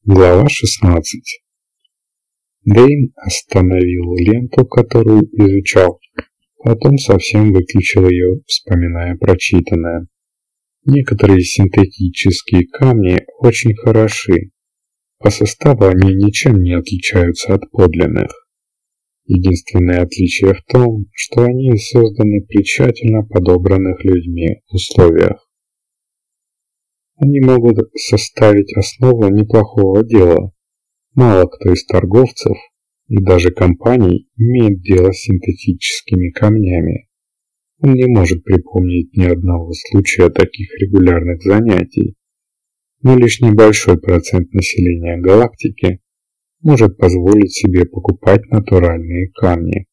Глава 16. Дэйн остановил ленту, которую изучал, потом совсем выключил ее, вспоминая прочитанное. Некоторые синтетические камни очень хороши. По составу они ничем не отличаются от подлинных. Единственное отличие в том, что они созданы при тщательно подобранных людьми условиях. Они могут составить основу неплохого дела. Мало кто из торговцев и даже компаний имеет дело с синтетическими камнями. Он не может припомнить ни одного случая таких регулярных занятий. Но лишь небольшой процент населения галактики может позволить себе покупать натуральные камни.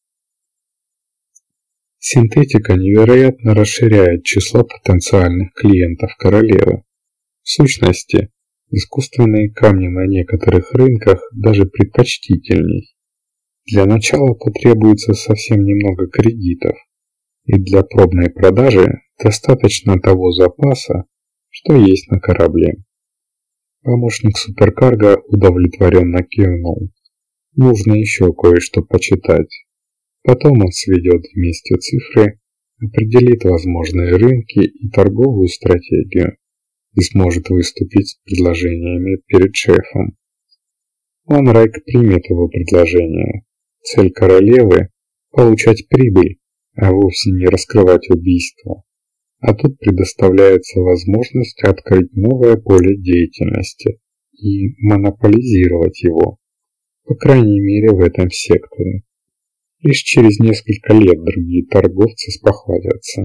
Синтетика невероятно расширяет число потенциальных клиентов королевы. В сущности, искусственные камни на некоторых рынках даже предпочтительней. Для начала потребуется совсем немного кредитов, и для пробной продажи достаточно того запаса, что есть на корабле. Помощник суперкарго удовлетворенно кивнул. Нужно еще кое-что почитать. Потом он сведет вместе цифры, определит возможные рынки и торговую стратегию и сможет выступить с предложениями перед шефом. Ван Райк примет его предложение. Цель королевы – получать прибыль, а вовсе не раскрывать убийство. А тут предоставляется возможность открыть новое поле деятельности и монополизировать его, по крайней мере в этом секторе. Лишь через несколько лет другие торговцы спохватятся.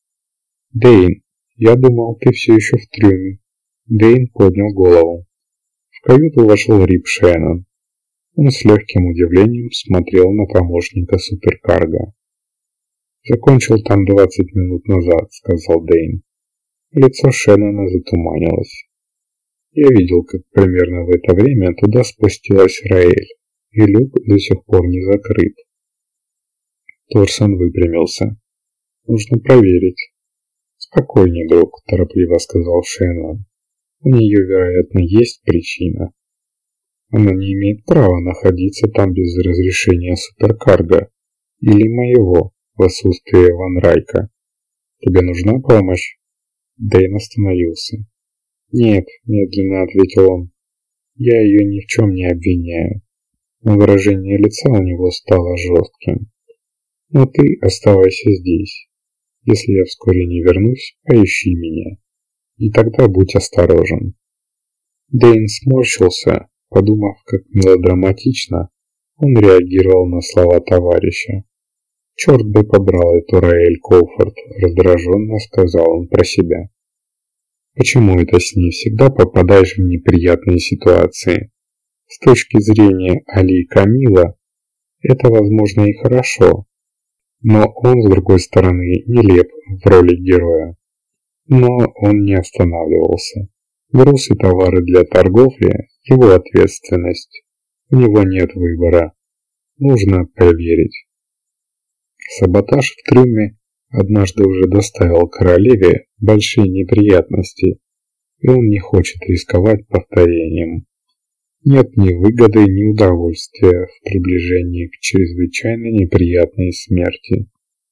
Дэйн, я думал, ты все еще в трюме. Дэйн поднял голову. В каюту вошел Рип Шеннон. Он с легким удивлением смотрел на помощника суперкарго. «Закончил там 20 минут назад», — сказал Дэйн. Лицо Шеннона затуманилось. Я видел, как примерно в это время туда спустилась Раэль, и люк до сих пор не закрыт. Торсон выпрямился. «Нужно проверить». «Спокойней, друг», — торопливо сказал Шеннон. «У нее, вероятно, есть причина. Она не имеет права находиться там без разрешения суперкарго или моего в отсутствие Ван Райка. Тебе нужна помощь?» Дэйн остановился. «Нет», — медленно ответил он. «Я ее ни в чем не обвиняю». Но выражение лица у него стало жестким. «Но ты оставайся здесь. Если я вскоре не вернусь, поищи меня. И тогда будь осторожен». Дэйн сморщился, подумав, как мелодраматично он реагировал на слова товарища. «Черт бы побрал эту Раэль Коуфорд», — раздраженно сказал он про себя. «Почему это с ней всегда попадаешь в неприятные ситуации? С точки зрения Али Камила, это, возможно, и хорошо. Но он, с другой стороны, нелеп в роли героя». Но он не останавливался. Груз и товары для торговли – его ответственность. У него нет выбора. Нужно проверить. Саботаж в трюме однажды уже доставил королеве большие неприятности, и он не хочет рисковать повторением. Нет ни выгоды, ни удовольствия в приближении к чрезвычайно неприятной смерти.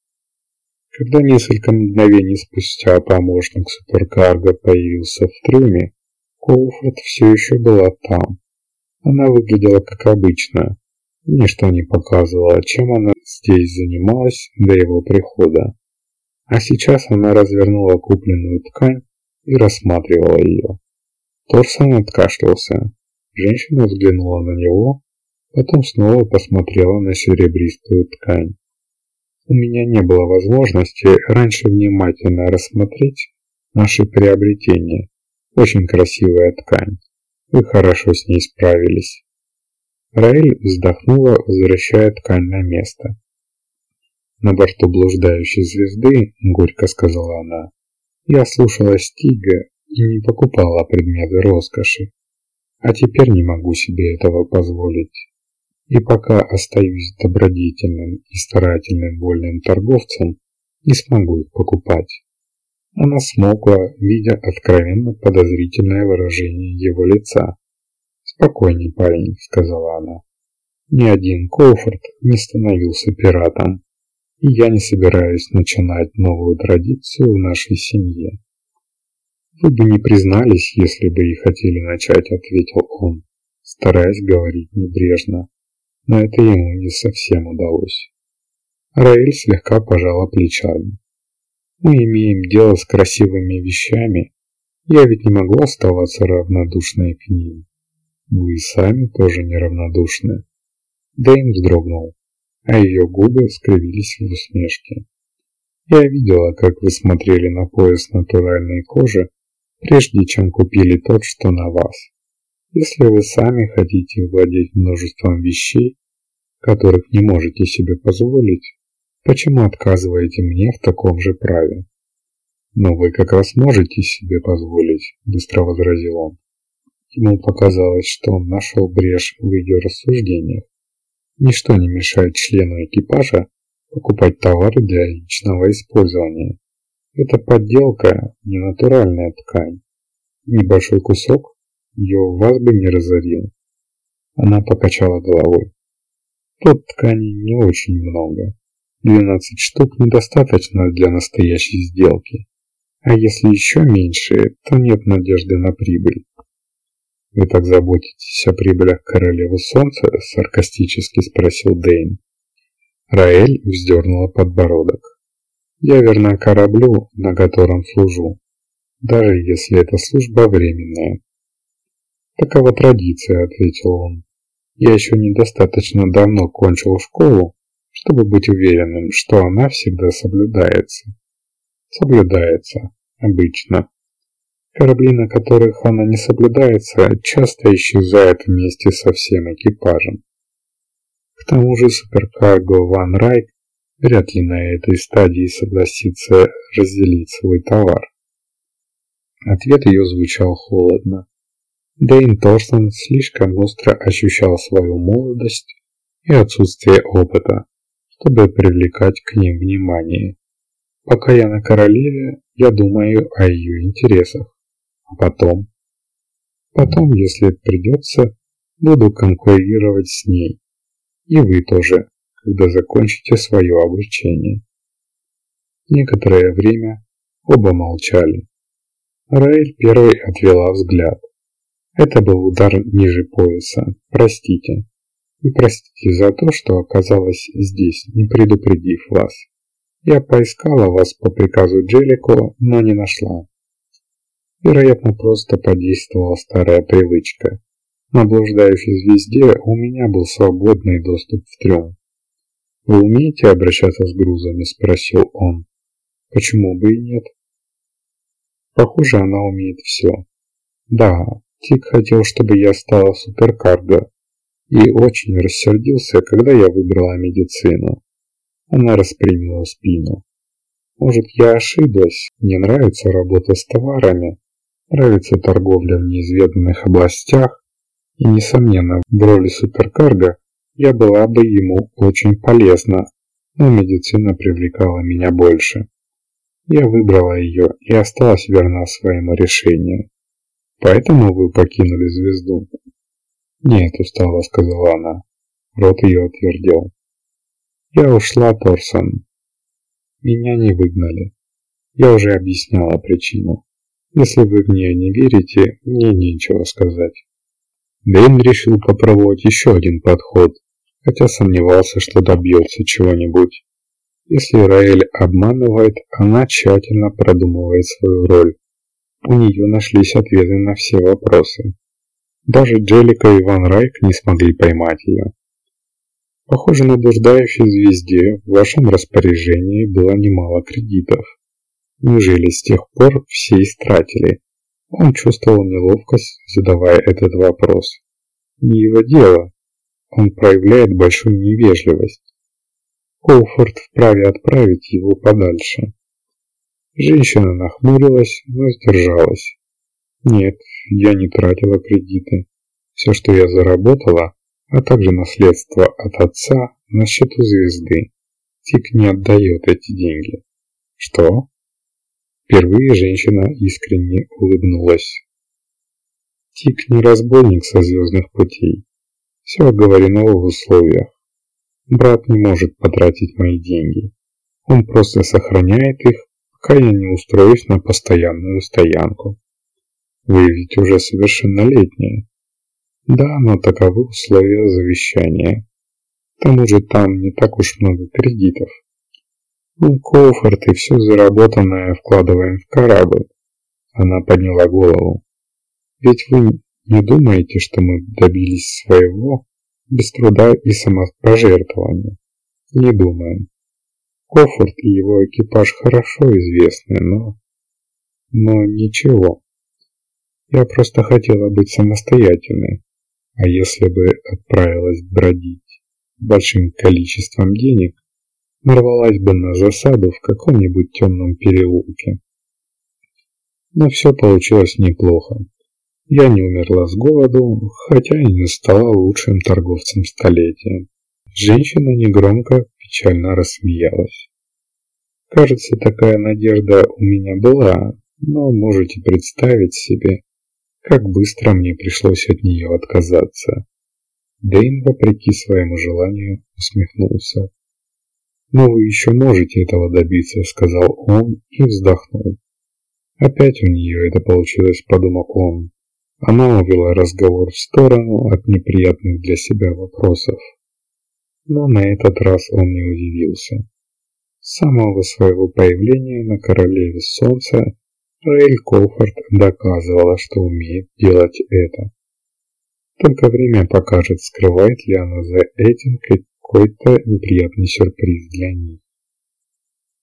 Когда несколько мгновений спустя помощник суперкарго появился в трюме, Коуфорд все еще была там. Она выглядела как обычно. Ничто не показывало, чем она здесь занималась до его прихода. А сейчас она развернула купленную ткань и рассматривала ее. Торсон откашлялся. Женщина взглянула на него, потом снова посмотрела на серебристую ткань. У меня не было возможности раньше внимательно рассмотреть наши приобретения. Очень красивая ткань. Вы хорошо с ней справились. Раэль вздохнула, возвращая ткань на место. «На борту блуждающей звезды, — горько сказала она, — я слушала Стига и не покупала предметы роскоши. А теперь не могу себе этого позволить. И пока остаюсь добродетельным и старательным вольным торговцем, не смогу их покупать». Она смолкла, видя откровенно подозрительное выражение его лица. «Спокойней, парень», — сказала она. «Ни один Коуфорд не становился пиратом, и я не собираюсь начинать новую традицию в нашей семье». «Вы бы не признались, если бы и хотели начать», — ответил он, стараясь говорить небрежно, но это ему не совсем удалось. Раэль слегка пожала плечами. «Мы имеем дело с красивыми вещами, я ведь не могу оставаться равнодушной к ним. Вы сами тоже неравнодушны». Дэйн вздрогнул, а ее губы скривились в усмешке. «Я видела, как вы смотрели на пояс натуральной кожи, прежде чем купили тот, что на вас. Если вы сами хотите владеть множеством вещей, которых не можете себе позволить, почему отказываете мне в таком же праве?» «Но вы как раз можете себе позволить», — быстро возразил он. Ему показалось, что он нашел брешь в ее рассуждениях. Ничто не мешает члену экипажа покупать товары для личного использования. Это подделка, не натуральная ткань. Небольшой кусок ее вас бы не разорил. Она покачала головой. Тут ткани не очень много. 12 штук недостаточно для настоящей сделки. А если еще меньше, то нет надежды на прибыль. «Вы так заботитесь о прибылях королевы солнца?» — саркастически спросил Дэйн. Раэль вздернула подбородок. «Я верна кораблю, на котором служу, даже если эта служба временная». «Такова традиция», — ответил он. «Я еще недостаточно давно кончил школу, чтобы быть уверенным, что она всегда соблюдается». «Соблюдается. Обычно. Корабли, на которых она не соблюдается, часто исчезают вместе со всем экипажем. К тому же суперкарго Ван Райк вряд ли на этой стадии согласится разделить свой товар». Ответ ее звучал холодно. Дэйн Торсон слишком остро ощущал свою молодость и отсутствие опыта, чтобы привлекать к ним внимание. «Пока я на королеве, я думаю о ее интересах. А потом, если придется, буду конкурировать с ней. И вы тоже, когда закончите свое обучение». Некоторое время оба молчали. Раэль первой отвела взгляд. «Это был удар ниже пояса. Простите. И простите за то, что оказалась здесь, не предупредив вас. Я поискала вас по приказу Джеллико, но не нашла. Вероятно, просто подействовала старая привычка. На блуждающей звезде у меня был свободный доступ в трюм». «Вы умеете обращаться с грузами?» – спросил он. «Почему бы и нет?» «Похоже, она умеет все. Да, Тик хотел, чтобы я стала суперкарго, и очень рассердился, когда я выбрала медицину». Она распрямила спину. «Может, я ошиблась? Мне нравится работа с товарами, нравится торговля в неизведанных областях, и, несомненно, в роли суперкарго я была бы ему очень полезна, но медицина привлекала меня больше. Я выбрала ее и осталась верна своему решению. Поэтому вы покинули звезду?» «Нет», — устало сказала она. Рот ее отвердел. «Я ушла, Торсон. Меня не выгнали. Я уже объясняла причину. Если вы в нее не верите, мне нечего сказать». Дэйн решил попробовать еще один подход, хотя сомневался, что добьется чего-нибудь. Если Раэль обманывает, она тщательно продумывает свою роль. У нее нашлись ответы на все вопросы. Даже Джеллика и Ван Райк не смогли поймать ее. «Похоже, на блуждающей звезде в вашем распоряжении было немало кредитов. Неужели с тех пор все истратили?» Он чувствовал неловкость, задавая этот вопрос. Не его дело. Он проявляет большую невежливость. Коуфорд вправе отправить его подальше. Женщина нахмурилась, но сдержалась. «Нет, я не тратила кредиты. Все, что я заработала, а также наследство от отца, на счету звезды. Тик не отдает эти деньги». «Что?» Впервые женщина искренне улыбнулась. Тик не разбойник со звездных путей. Все оговорено в условиях. Брат не может потратить мои деньги. Он просто сохраняет их, пока я не устроюсь на постоянную стоянку. Вы ведь уже совершеннолетняя. Да, но таковы условия завещания. К тому же там не так уж много кредитов. Мы, Коуфорд, и все заработанное вкладываем в корабль. Она подняла голову. Ведь вы не думаете, что мы добились своего без труда и самопожертвования? Не думаем. Коуфорд и его экипаж хорошо известны, но ничего. Я просто хотела быть самостоятельной. А если бы отправилась бродить большим количеством денег, нарвалась бы на засаду в каком-нибудь темном переулке. Но все получилось неплохо. Я не умерла с голоду, хотя и не стала лучшим торговцем столетия. Женщина негромко, печально рассмеялась. Кажется, такая надежда у меня была, но можете представить себе, как быстро мне пришлось от нее отказаться. Дэйн, вопреки своему желанию, усмехнулся. «Но вы еще можете этого добиться», — сказал он и вздохнул. «Опять у нее это получилось», — подумал он. Она увела разговор в сторону от неприятных для себя вопросов. Но на этот раз он не удивился. С самого своего появления на Королеве Солнца Раэль Коуфорд доказывала, что умеет делать это. Только время покажет, скрывает ли она за этим какой-то неприятный сюрприз для них.